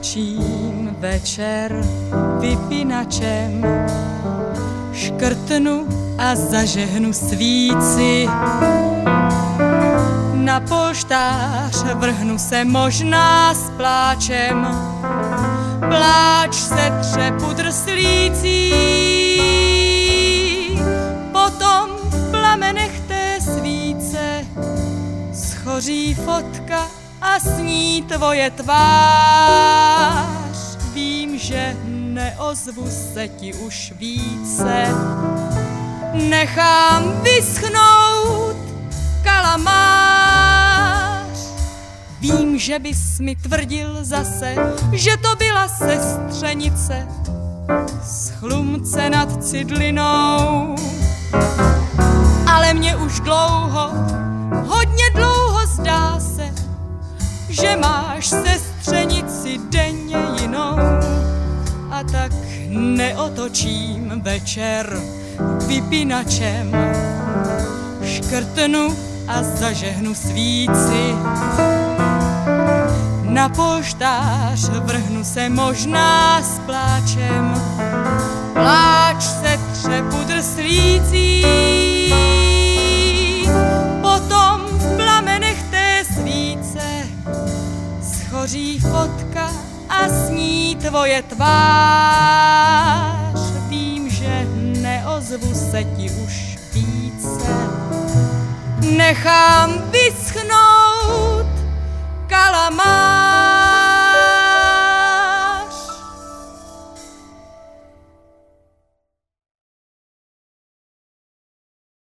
neotočím večer vypínačem, škrtnu a zažehnu svíci. Na polštář vrhnu se možná s pláčem, pláč se tře pudr slící. Potom v plamenech té svíce schoří fotka a s ní tvoje tvář. Vím, že neozvu se ti už více, nechám vyschnout kalamář. Vím, že bys mi tvrdil zase, že to byla sestřenice z Chlumce nad Cidlinou. Ale mě už dlouho, hodně dlouho zdá se, že máš sestřenici denně jinou. A tak neotočím večer vypínačem, škrtnu a zažehnu svíci. Na polštář vrhnu se možná s pláčem, pláč se tře pudr slící. Potom v plamenech té svíce schoří fotka a s ní tvoje tvář. Vím, že neozvu se ti už více, nechám